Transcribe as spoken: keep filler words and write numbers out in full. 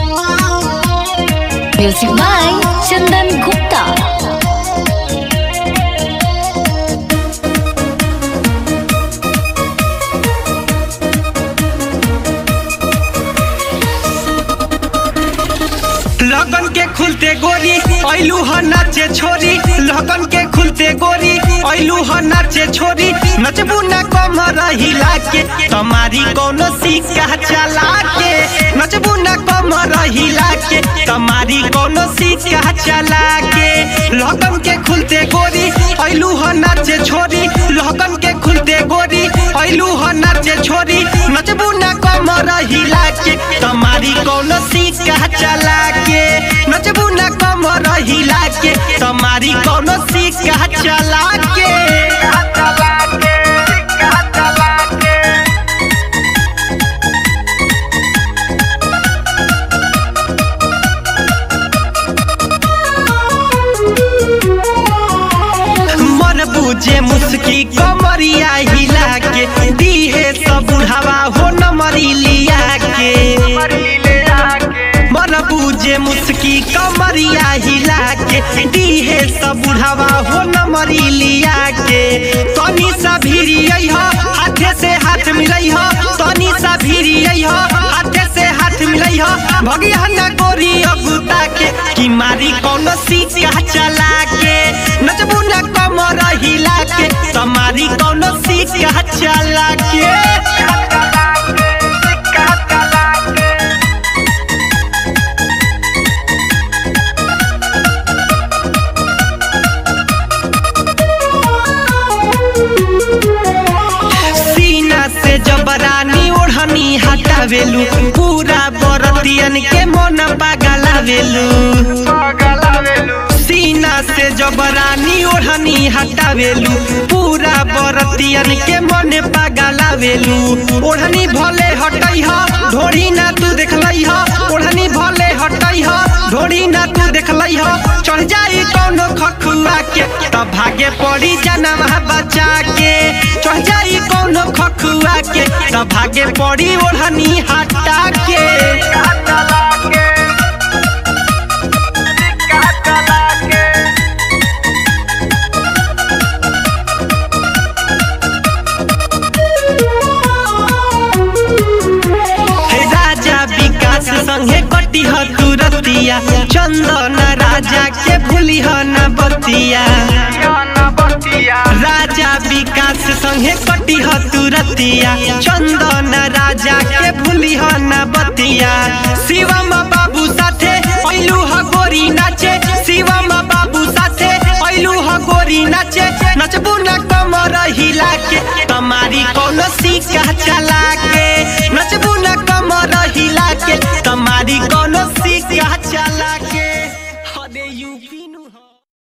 Music by Chandan Gupta. लगन के खुलते गोरी ऐलू ह नाचे छोरी, लगन के खुलते गोरी ऐलू ह नाचे छोरी। नचबू ना कमर हिला के तुम्हारी कोनो सिक्का चला के, नचबू ना कमर हिला के तुम्हारी कोनो सिक्का चला के। लगन के खुलते गोरी ऐलू ह नाचे छोरी, लगन के खुलते गोरी ऐलू ह नाचे छोरी। नचबू ना कमर हिला के तुम्हारी कोनो सिक्का चला के, नचबू ना कमर हिला के तुम्हारी कोनो सिक्का चला के। मन बुझे मुस्की कमरिया हिला के, दीहे सब बुढ़ावा हो नमरी लिया के। मन बुझे मुस्की कमरिया हिला के, दीहे सब बुढ़ावा हो नमरी लिया के। तनी सा भिरी हाथे से हाथ मिलई हो, तनी सा भिरी हाथे से हाथ मिलई हो। भगिया ना गोरी अगुता के कि मारी कोनो सिक्का चला के, नचबू ना कमर हिला के तुम्हारी कोनो सिक्का चला के। जबरानी ओढ़नी हटावेलू, पूरा बरतियन के मन पागलावेलू। सीना से जबरानी ओढ़नी हटावेलू, पूरा बरतियन के मन पागलावेलू। ओढ़नी भले हटई ह ढोड़ी ना तू देखलई ह, ओढ़नी भले हटई ह ढोड़ी ना तू देखलई ह। चढ़ जाई कौनो खखुआ के तब भागे पड़ी जनम बचा के, चढ़ जाई कौनो खखुआ के तब भागे पड़ी ओढ़नी हटा के। राजा विकास संगे कटी ह तुरतिया, चंदन राजा के भूली ह न बतिया। राजा विकास संगे कटी ह तुरतिया, चंदन राजा के भूली ह न बतिया। शिवम बाबू साथे ऐलू ह गोरी नाचे, शिवम बाबू साथे ऐलू ह गोरी नाचे। नचबू ना कमर हिला के तुम्हारी कोनो सिक्का चला के,